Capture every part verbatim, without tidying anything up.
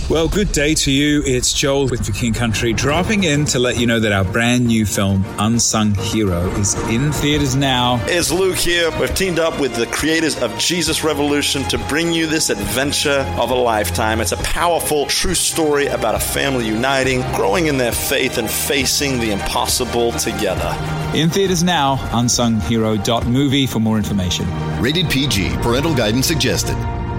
Well, good day to you. It's Joel with The King Country, dropping in to let you know that our brand new film, Unsung Hero, is in theaters now. It's Luke here. We've teamed up with the creators of Jesus Revolution to bring you this adventure of a lifetime. It's a powerful, true story about a family uniting, growing in their faith, and facing the impossible together. In theaters now, unsung hero dot movie for more information. Rated P G. Parental guidance suggested.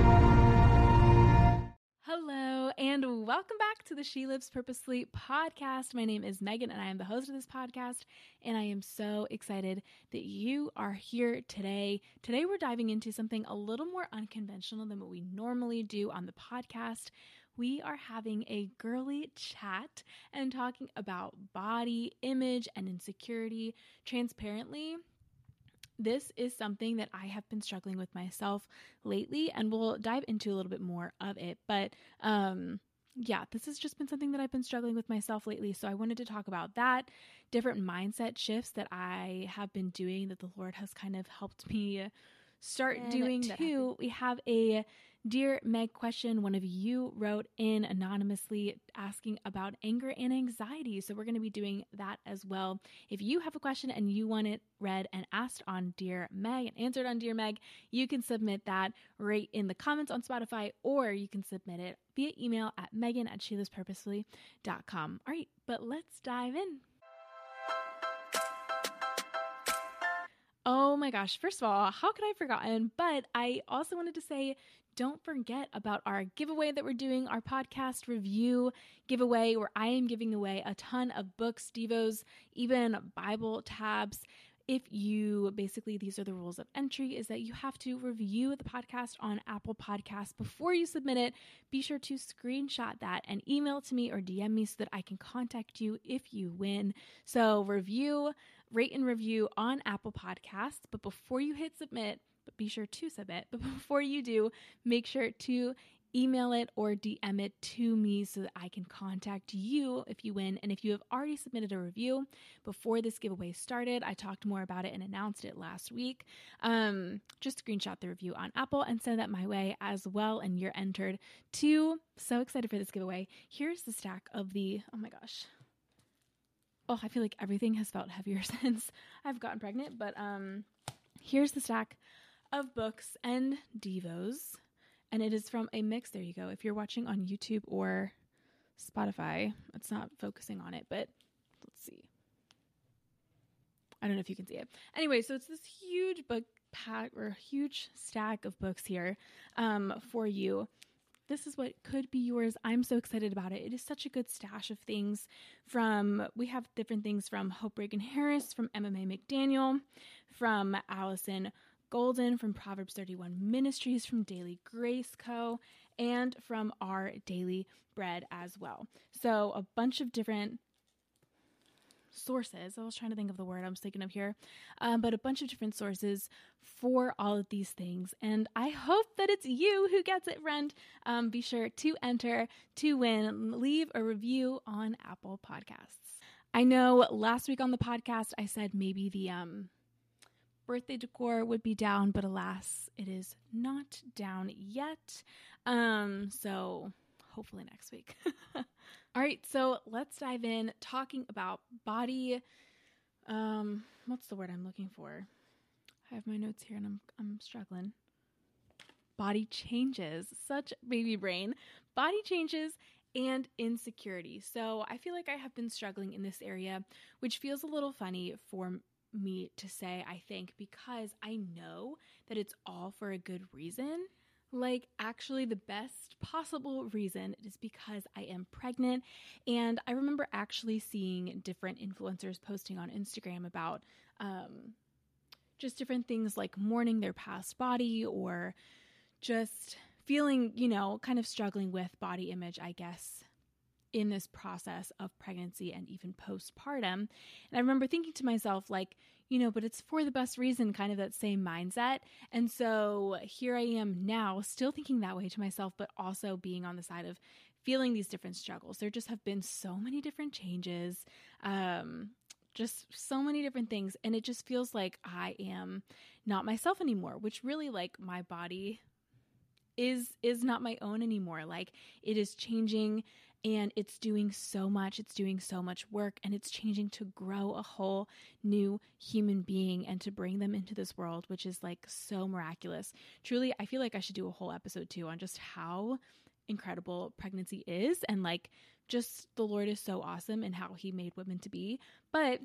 Welcome back to the She Lives Purposely podcast. My name is Megan, and I am the host of this podcast, and I am so excited that you are here today. Today, we're diving into something a little more unconventional than what we normally do on the podcast. We are having a girly chat and talking about body image and insecurity transparently. This is something that I have been struggling with myself lately, and we'll dive into a little bit more of it, but um yeah, this has just been something that I've been struggling with myself lately. So I wanted to talk about that, different mindset shifts that I have been doing that the Lord has kind of helped me start and doing too. We have a Dear Meg question. One of you wrote in anonymously asking about anger and anxiety. So we're going to be doing that as well. If you have a question and you want it read and asked on Dear Meg and answered on Dear Meg, you can submit that right in the comments on Spotify, or you can submit it via email at megan at she lives purposely dot com. All right, but let's dive in. Oh my gosh. First of all, how could I have forgotten? But I also wanted to say, don't forget about our giveaway that we're doing, our podcast review giveaway, where I am giving away a ton of books, devos, even Bible tabs. If you, basically, these are the rules of entry, is that you have to review the podcast on Apple Podcasts before you submit it. Be sure to screenshot that and email it to me or D M me so that I can contact you if you win. So review, rate and review on Apple Podcasts, but before you hit submit, but be sure to submit. But before you do, make sure to email it or D M it to me so that I can contact you if you win. And if you have already submitted a review before this giveaway started, I talked more about it and announced it last week. Um, just screenshot the review on Apple and send that my way as well, and you're entered to. So excited for this giveaway. Here's the stack of the, oh my gosh. Oh, I feel like everything has felt heavier since I've gotten pregnant, but um, here's the stack of books and devos, and it is from a mix. There you go. If you're watching on YouTube or Spotify, it's not focusing on it, but let's see. I don't know if you can see it. Anyway, so it's this huge book pack or huge stack of books here um, for you. This is what could be yours. I'm so excited about it. It is such a good stash of things from, we have different things from Hope Reagan Harris, from M M A McDaniel, from Allison Golden, from Proverbs thirty-one Ministries, from Daily Grace Co., and from Our Daily Bread as well. So a bunch of different sources. I was trying to think of the word I was thinking of here, um, but a bunch of different sources for all of these things. And I hope that it's you who gets it, friend. Um, be sure to enter to win. Leave a review on Apple Podcasts. I know last week on the podcast, I said maybe the um, birthday decor would be down, but alas, it is not down yet. Um, so hopefully next week. All right, so let's dive in talking about body. Um, what's the word I'm looking for? I have my notes here and I'm I'm struggling. Body changes, such baby brain. Body changes and insecurity. So I feel like I have been struggling in this area, which feels a little funny for me to say, I think, because I know that it's all for a good reason. Like, actually, the best possible reason is because I am pregnant. And I remember actually seeing different influencers posting on Instagram about um, just different things like mourning their past body, or just feeling, you know, kind of struggling with body image, I guess, in this process of pregnancy and even postpartum. And I remember thinking to myself, like, you know, but it's for the best reason, kind of that same mindset. And so here I am now, still thinking that way to myself, but also being on the side of feeling these different struggles. There just have been so many different changes, um, just so many different things. And it just feels like I am not myself anymore, which really, like, my body is is not my own anymore. Like, it is changing, and it's doing so much. It's doing so much work, and it's changing to grow a whole new human being and to bring them into this world, which is like so miraculous. Truly, I feel like I should do a whole episode too on just how incredible pregnancy is, and like just the Lord is so awesome and how he made women to be. But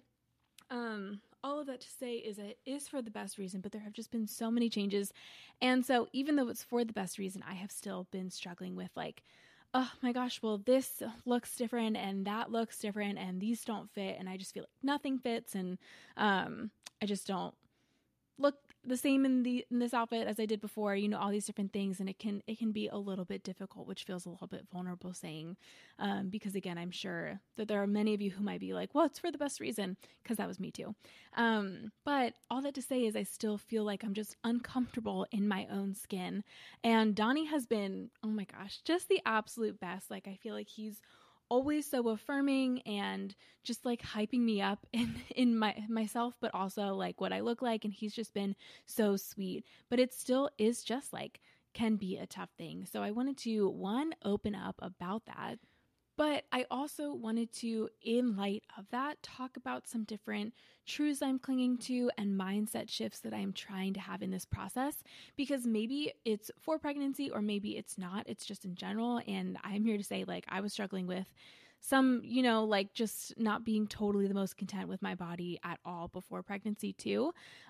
um all of that to say is that it is for the best reason, but there have just been so many changes. And so even though it's for the best reason, I have still been struggling with like, oh my gosh, well, this looks different and that looks different and these don't fit. And I just feel like nothing fits. And um, I just don't look the same in the in this outfit as I did before, you know, all these different things. And it can it can be a little bit difficult, which feels a little bit vulnerable saying, um, because again, I'm sure that there are many of you who might be like, well, it's for the best reason, because that was me too. Um, but all that to say is I still feel like I'm just uncomfortable in my own skin. And Donnie has been, oh my gosh, just the absolute best. Like, I feel like he's always so affirming and just like hyping me up in, in my myself, but also like what I look like. And he's just been so sweet, but it still is just like can be a tough thing. So I wanted to, one, open up about that. But I also wanted to, in light of that, talk about some different truths I'm clinging to and mindset shifts that I'm trying to have in this process, because maybe it's for pregnancy or maybe it's not. It's just in general. And I'm here to say, like, I was struggling with some, you know, like just not being totally the most content with my body at all before pregnancy too.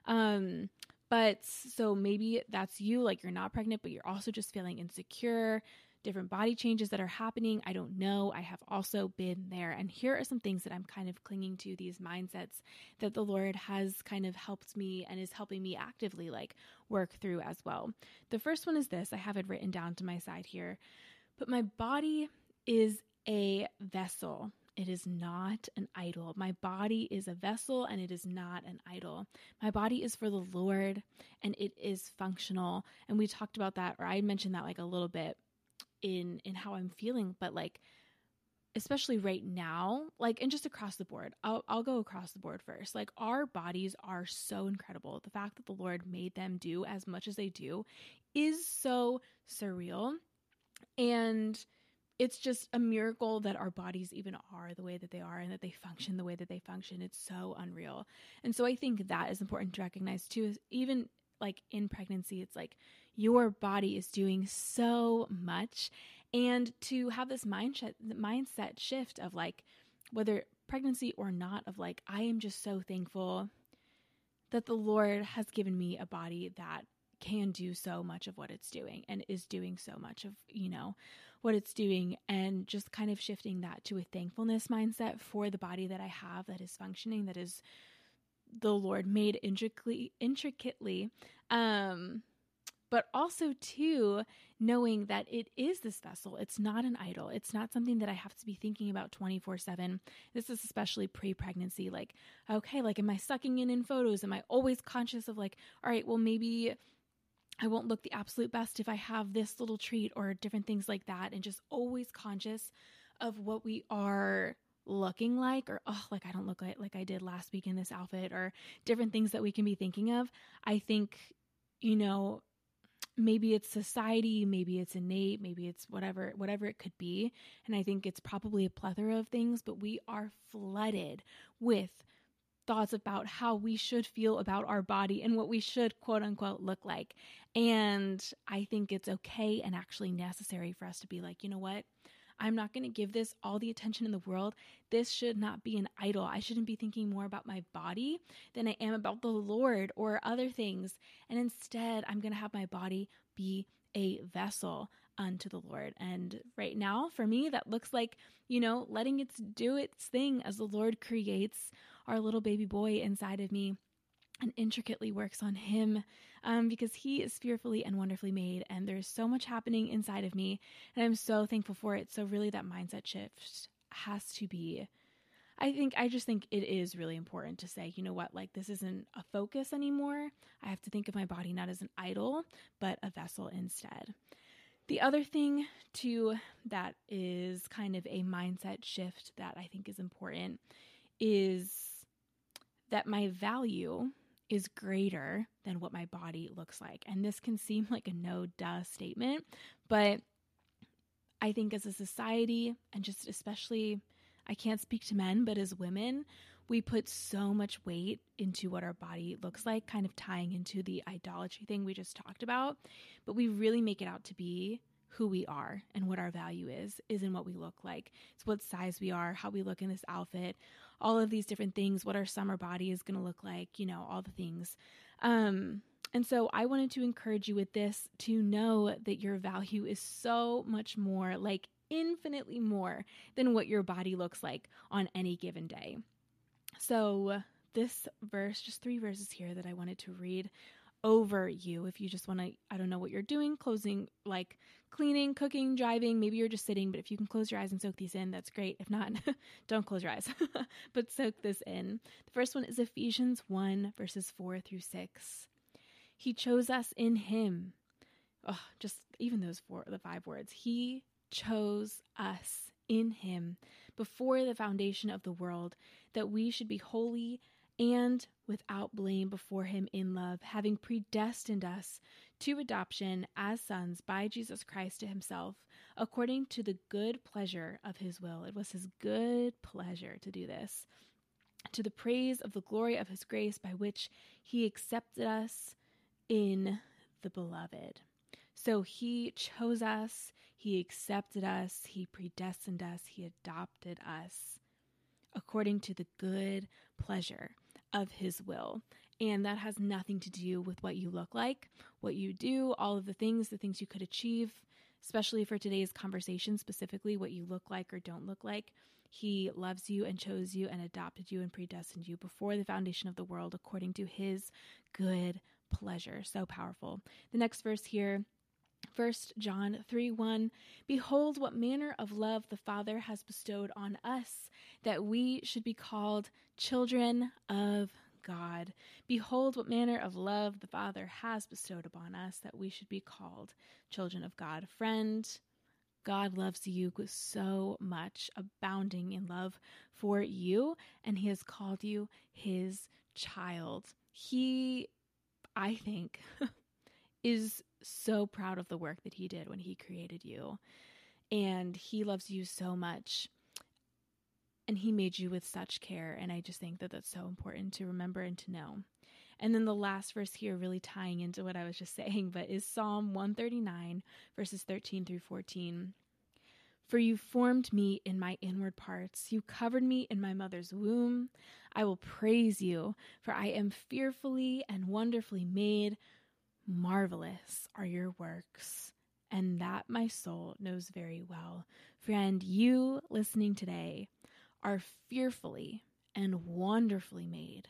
Um, but so maybe that's you, like you're not pregnant, but you're also just feeling insecure, different body changes that are happening. I don't know. I have also been there. And here are some things that I'm kind of clinging to, these mindsets that the Lord has kind of helped me and is helping me actively like work through as well. The first one is this. I have it written down to my side here. But my body is a vessel. It is not an idol. My body is a vessel and it is not an idol. My body is for the Lord and it is functional. And we talked about that, or I mentioned that like a little bit in in how I'm feeling, but like especially right now, like, and just across the board, I'll I'll go across the board first. Like, our bodies are so incredible. The fact that the Lord made them do as much as they do is so surreal, and it's just a miracle that our bodies even are the way that they are and that they function the way that they function. It's so unreal. And so I think that is important to recognize too, is even like in pregnancy, it's like your body is doing so much. And to have this mindset, mindset shift of like, whether pregnancy or not, of like, I am just so thankful that the Lord has given me a body that can do so much of what it's doing and is doing so much of, you know, what it's doing, and just kind of shifting that to a thankfulness mindset for the body that I have that is functioning, that is the Lord made intricately, intricately, um, but also too, knowing that it is this vessel. It's not an idol. It's not something that I have to be thinking about twenty-four seven. This is especially pre-pregnancy. Like, okay, like, am I sucking in in photos? Am I always conscious of like, all right, well, maybe I won't look the absolute best if I have this little treat or different things like that. And just always conscious of what we are looking like, or, oh, like I don't look like, like I did last week in this outfit, or different things that we can be thinking of. I think, you know, maybe it's society, maybe it's innate, maybe it's whatever, whatever it could be. And I think it's probably a plethora of things, but we are flooded with thoughts about how we should feel about our body and what we should quote unquote look like. And I think it's okay and actually necessary for us to be like, you know what? I'm not going to give this all the attention in the world. This should not be an idol. I shouldn't be thinking more about my body than I am about the Lord or other things. And instead, I'm going to have my body be a vessel unto the Lord. And right now, for me, that looks like, you know, letting it do its thing as the Lord creates our little baby boy inside of me and intricately works on him, um, because he is fearfully and wonderfully made, and there's so much happening inside of me, and I'm so thankful for it. So really that mindset shift has to be, I think, I just think it is really important to say, you know what, like, this isn't a focus anymore. I have to think of my body not as an idol, but a vessel instead. The other thing too that is kind of a mindset shift that I think is important is that my value is greater than what my body looks like. And this can seem like a no duh statement, but I think as a society, and just especially, I can't speak to men, but as women, we put so much weight into what our body looks like, kind of tying into the idolatry thing we just talked about. But we really make it out to be who we are and what our value is, is in what we look like. It's what size we are, how we look in this outfit, all of these different things, what our summer body is going to look like, you know, all the things. Um, And so I wanted to encourage you with this to know that your value is so much more, like infinitely more than what your body looks like on any given day. So this verse, just three verses here that I wanted to read over you. If you just want to, I don't know what you're doing, closing, like cleaning, cooking, driving, maybe you're just sitting, but if you can close your eyes and soak these in, that's great. If not, don't close your eyes, but soak this in. The first one is Ephesians one, verses four through six. He chose us in him. Oh, just even those four, the five words. He chose us in him before the foundation of the world, that we should be holy and without blame before him in love, having predestined us to adoption as sons by Jesus Christ to himself, according to the good pleasure of his will. It was his good pleasure to do this, to the praise of the glory of his grace, by which he accepted us in the beloved. So he chose us, he accepted us, he predestined us, he adopted us according to the good pleasure of his will. And that has nothing to do with what you look like, what you do, all of the things, the things you could achieve, especially for today's conversation, specifically what you look like or don't look like. He loves you and chose you and adopted you and predestined you before the foundation of the world according to his good pleasure. So powerful. The next verse here, First John three one, behold, what manner of love the Father has bestowed on us, that we should be called children of God. Behold, what manner of love the Father has bestowed upon us, that we should be called children of God. Friend, God loves you so much, abounding in love for you, and he has called you his child. He, I think, is so proud of the work that he did when he created you. And he loves you so much. And he made you with such care. And I just think that that's so important to remember and to know. And then the last verse here, really tying into what I was just saying, but is Psalm one thirty-nine, verses thirteen through fourteen. For you formed me in my inward parts. You covered me in my mother's womb. I will praise you, for I am fearfully and wonderfully made. Marvelous are your works, and that my soul knows very well. Friend, you listening today are fearfully and wonderfully made,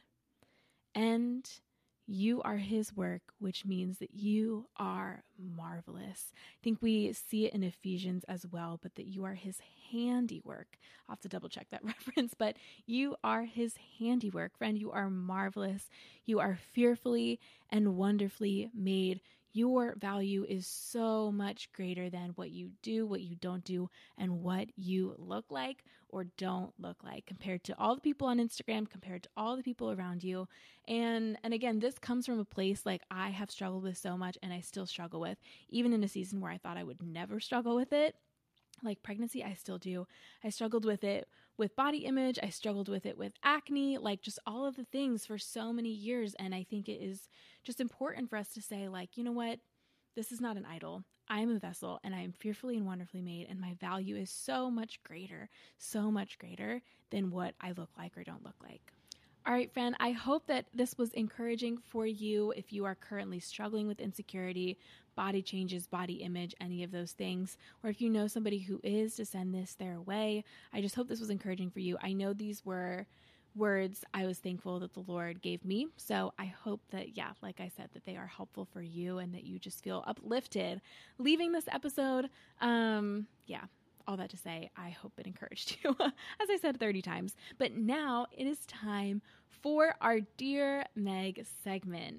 and you are his work, which means that you are marvelous. I think we see it in Ephesians as well, but that you are his handiwork. I'll have to double check that reference, but you are his handiwork. Friend, you are marvelous. You are fearfully and wonderfully made. Your value is so much greater than what you do, what you don't do, and what you look like or don't look like compared to all the people on Instagram, compared to all the people around you. And, and again, this comes from a place like I have struggled with so much, and I still struggle with, even in a season where I thought I would never struggle with it. Like pregnancy, I still do. I struggled with it with body image. I struggled with it with acne, like just all of the things for so many years. And I think it is just important for us to say, like, you know what? This is not an idol. I am a vessel, and I am fearfully and wonderfully made. And my value is so much greater, so much greater than what I look like or don't look like. All right, friend, I hope that this was encouraging for you if you are currently struggling with insecurity, body changes, body image, any of those things, or if you know somebody who is, to send this their way. I just hope this was encouraging for you. I know these were words I was thankful that the Lord gave me. So I hope that, yeah, like I said, that they are helpful for you and that you just feel uplifted leaving this episode. Um, yeah. All that to say, I hope it encouraged you, as I said thirty times. But now it is time for our Dear Meg segment.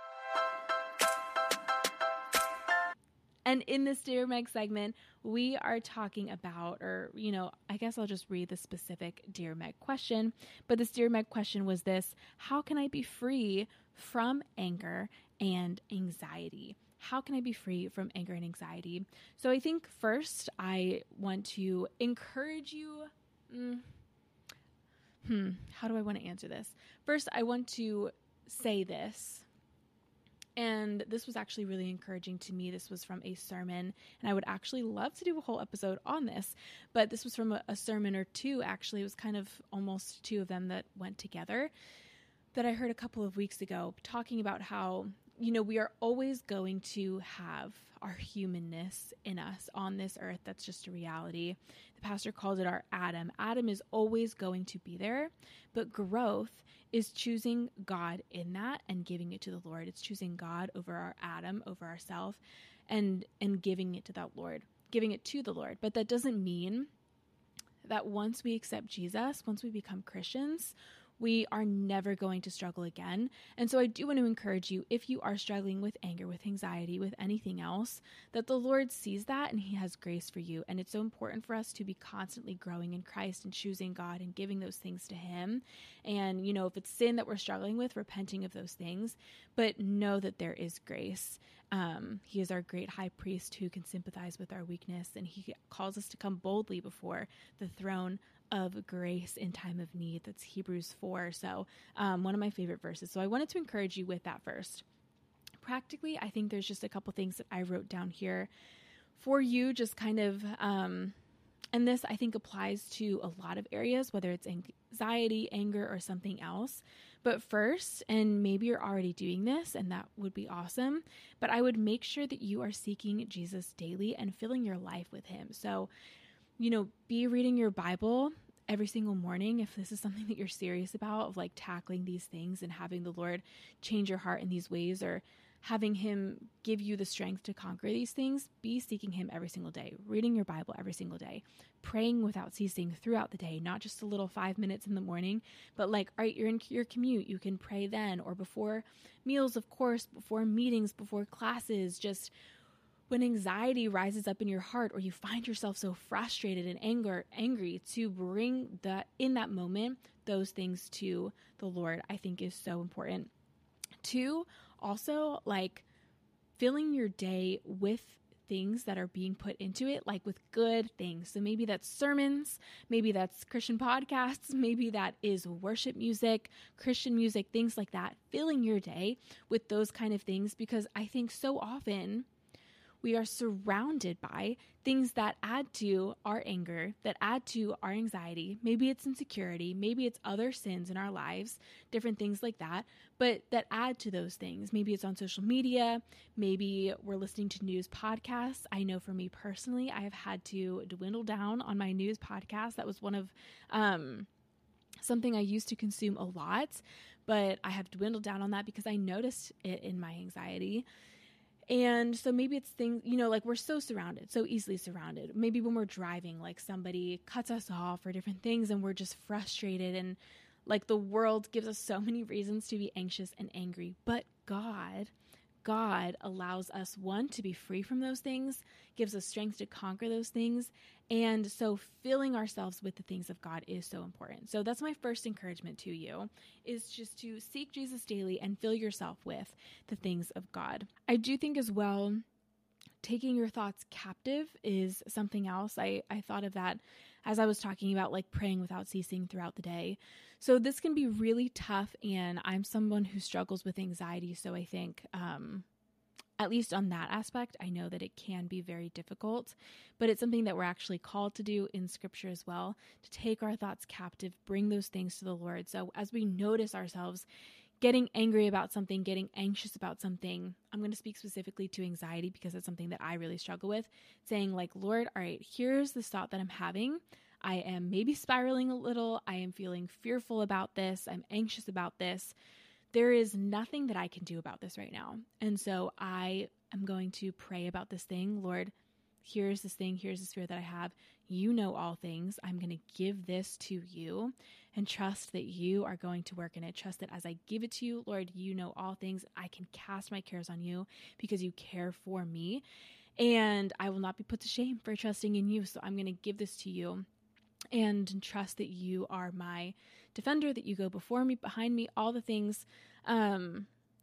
And in this Dear Meg segment, we are talking about, or, you know, I guess I'll just read the specific Dear Meg question. But this Dear Meg question was this: how can I be free from anger and anxiety. How can I be free from anger and anxiety? So I think first I want to encourage you. Mm, hmm, how do I want to answer this? First, I want to say this. And this was actually really encouraging to me. This was from a sermon, and I would actually love to do a whole episode on this, but this was from a, a sermon or two, actually. It was kind of almost two of them that went together that I heard a couple of weeks ago, talking about how, you know, we are always going to have our humanness in us on this earth. That's just a reality. The pastor calls it our Adam. Adam is always going to be there, but growth is choosing God in that and giving it to the Lord. It's choosing God over our Adam, over ourself, and and giving it to that Lord, giving it to the Lord. But that doesn't mean that once we accept Jesus, once we become Christians, we are never going to struggle again. And so I do want to encourage you, if you are struggling with anger, with anxiety, with anything else, that the Lord sees that and he has grace for you. And it's so important for us to be constantly growing in Christ and choosing God and giving those things to him. And, you know, if it's sin that we're struggling with, repenting of those things, but know that there is grace. Um, he is our great high priest who can sympathize with our weakness, and he calls us to come boldly before the throne of grace in time of need. That's Hebrews four. So um, one of my favorite verses. So I wanted to encourage you with that first. Practically, I think there's just a couple things that I wrote down here for you, just kind of, um, and this I think applies to a lot of areas, whether it's anxiety, anger, or something else. But first, and maybe you're already doing this, and that would be awesome, but I would make sure that you are seeking Jesus daily and filling your life with him. So, you know, be reading your Bible every single morning if this is something that you're serious about, of like tackling these things and having the Lord change your heart in these ways, or having him give you the strength to conquer these things. Be seeking him every single day, reading your Bible every single day, praying without ceasing throughout the day, not just a little five minutes in the morning, but like, all right, you're in your commute, you can pray then, or before meals, of course, before meetings, before classes. Just when anxiety rises up in your heart, or you find yourself so frustrated and anger, angry, to bring that in that moment, those things to the Lord, I think is so important. Two, also like filling your day with things that are being put into it, like with good things. So maybe that's sermons, maybe that's Christian podcasts, maybe that is worship music, Christian music, things like that. Filling your day with those kind of things, because I think so often we are surrounded by things that add to our anger, that add to our anxiety. Maybe it's insecurity, maybe it's other sins in our lives, different things like that, but that add to those things. Maybe it's on social media, maybe we're listening to news podcasts. I know for me personally, I have had to dwindle down on my news podcast. That was one of um, something I used to consume a lot, but I have dwindled down on that because I noticed it in my anxiety. And so maybe it's things, you know, like we're so surrounded, so easily surrounded. Maybe when we're driving, like somebody cuts us off or different things, and we're just frustrated, and like the world gives us so many reasons to be anxious and angry. But God, God allows us, one, to be free from those things, gives us strength to conquer those things. And so filling ourselves with the things of God is so important. So that's my first encouragement to you, is just to seek Jesus daily and fill yourself with the things of God. I do think as well, taking your thoughts captive is something else. I, I thought of that as I was talking about like praying without ceasing throughout the day. So this can be really tough, and I'm someone who struggles with anxiety. So I think, um, at least on that aspect, I know that it can be very difficult, but it's something that we're actually called to do in Scripture as well, to take our thoughts captive, bring those things to the Lord. So as we notice ourselves getting angry about something, getting anxious about something, I'm going to speak specifically to anxiety because it's something that I really struggle with, saying like, Lord, all right, here's this thought that I'm having. I am maybe spiraling a little. I am feeling fearful about this. I'm anxious about this. There is nothing that I can do about this right now. And so I am going to pray about this thing. Lord, here's this thing. Here's this fear that I have. You know all things. I'm going to give this to you and trust that you are going to work in it. Trust that as I give it to you, Lord, you know all things. I can cast my cares on you because you care for me, and I will not be put to shame for trusting in you. So I'm going to give this to you and trust that you are my defender, that you go before me, behind me, all the things. Um,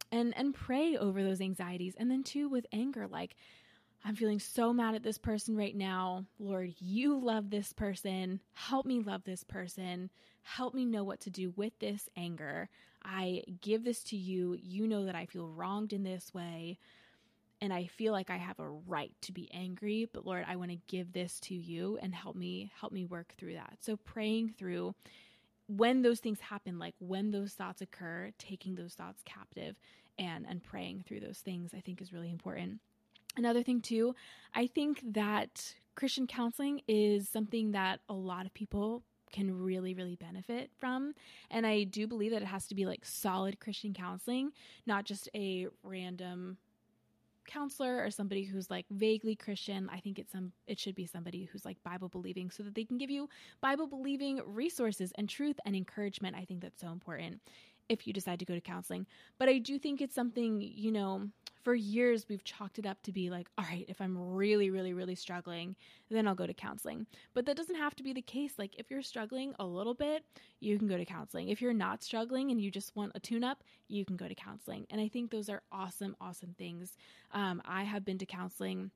and, and pray over those anxieties. And then too, with anger, like, I'm feeling so mad at this person right now. Lord, you love this person. Help me love this person. Help me know what to do with this anger. I give this to you. You know that I feel wronged in this way, and I feel like I have a right to be angry, but Lord, I want to give this to you and help me, help me work through that. So praying through when those things happen, like when those thoughts occur, taking those thoughts captive and, and praying through those things, I think is really important. Another thing too, I think that Christian counseling is something that a lot of people can really, really benefit from. And I do believe that it has to be like solid Christian counseling, not just a random counselor or somebody who's like vaguely Christian. I think it's some, it should be somebody who's like Bible believing, so that they can give you Bible believing resources and truth and encouragement. I think that's so important if you decide to go to counseling. But I do think it's something, you know, for years we've chalked it up to be like, all right, if I'm really, really, really struggling, then I'll go to counseling. But that doesn't have to be the case. Like if you're struggling a little bit, you can go to counseling. If you're not struggling and you just want a tune-up, you can go to counseling. And I think those are awesome, awesome things. Um, I have been to counseling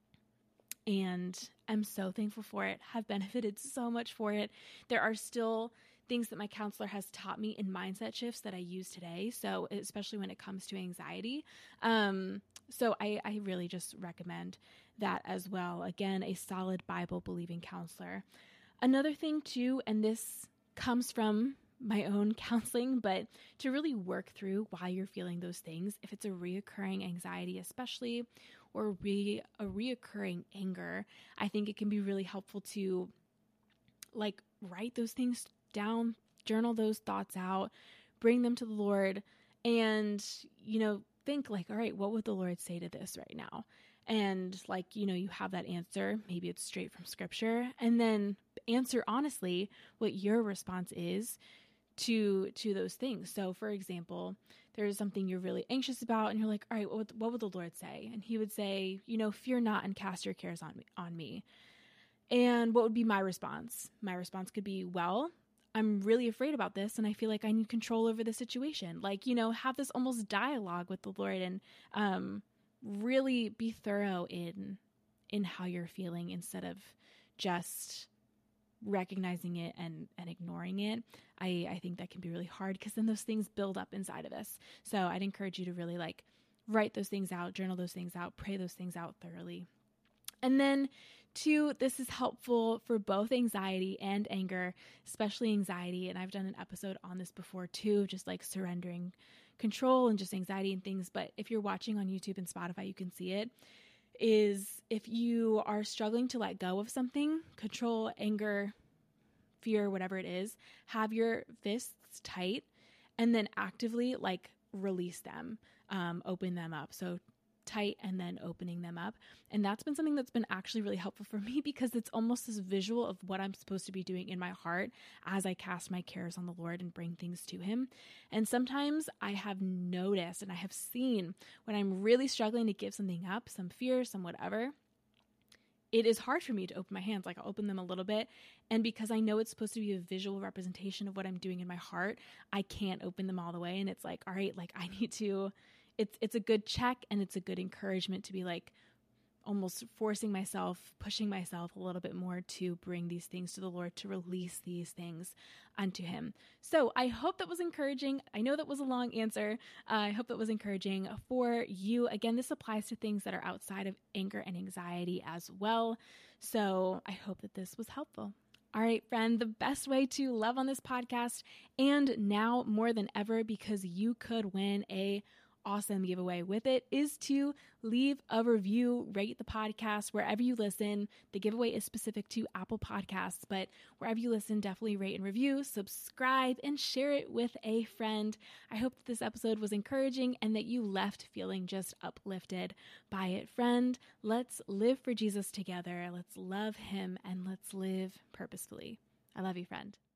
and I'm so thankful for it, have benefited so much for it. There are still things that my counselor has taught me in mindset shifts that I use today. So especially when it comes to anxiety. Um, so I, I really just recommend that as well. Again, a solid Bible believing counselor. Another thing too, and this comes from my own counseling, but to really work through why you're feeling those things, if it's a reoccurring anxiety, especially, or re, a reoccurring anger, I think it can be really helpful to like write those things down, journal those thoughts out, bring them to the Lord, and, you know, think like, all right, what would the Lord say to this right now? And like, you know, you have that answer, maybe it's straight from scripture, and then answer honestly what your response is to, to those things. So for example, there's something you're really anxious about and you're like, all right, what would, what would the Lord say? And he would say, you know, fear not and cast your cares on me, on me. And what would be my response? My response could be, well, I'm really afraid about this and I feel like I need control over the situation. Like, you know, have this almost dialogue with the Lord and um, really be thorough in in how you're feeling instead of just recognizing it and, and ignoring it. I, I think that can be really hard because then those things build up inside of us. So I'd encourage you to really like write those things out, journal those things out, pray those things out thoroughly. And then two, this is helpful for both anxiety and anger, especially anxiety. And I've done an episode on this before too, just like surrendering control and just anxiety and things. But if you're watching on YouTube and Spotify, you can see it, is if you are struggling to let go of something, control, anger, fear, whatever it is, have your fists tight and then actively like release them, um, open them up. So tight and then opening them up. And that's been something that's been actually really helpful for me because it's almost this visual of what I'm supposed to be doing in my heart as I cast my cares on the Lord and bring things to him. And sometimes I have noticed and I have seen when I'm really struggling to give something up, some fear, some whatever, it is hard for me to open my hands. Like I'll open them a little bit. And because I know it's supposed to be a visual representation of what I'm doing in my heart, I can't open them all the way. And it's like, all right, like I need to It's it's a good check and it's a good encouragement to be like almost forcing myself, pushing myself a little bit more to bring these things to the Lord, to release these things unto him. So I hope that was encouraging. I know that was a long answer. Uh, I hope that was encouraging for you. Again, this applies to things that are outside of anger and anxiety as well. So I hope that this was helpful. All right, friend, the best way to love on this podcast, and now more than ever, because you could win a awesome giveaway with it, is to leave a review, rate the podcast wherever you listen. The giveaway is specific to Apple Podcasts, but wherever you listen, definitely rate and review, subscribe, and share it with a friend. I hope that this episode was encouraging and that you left feeling just uplifted by it. Friend, let's live for Jesus together. Let's love him and let's live purposefully. I love you, friend.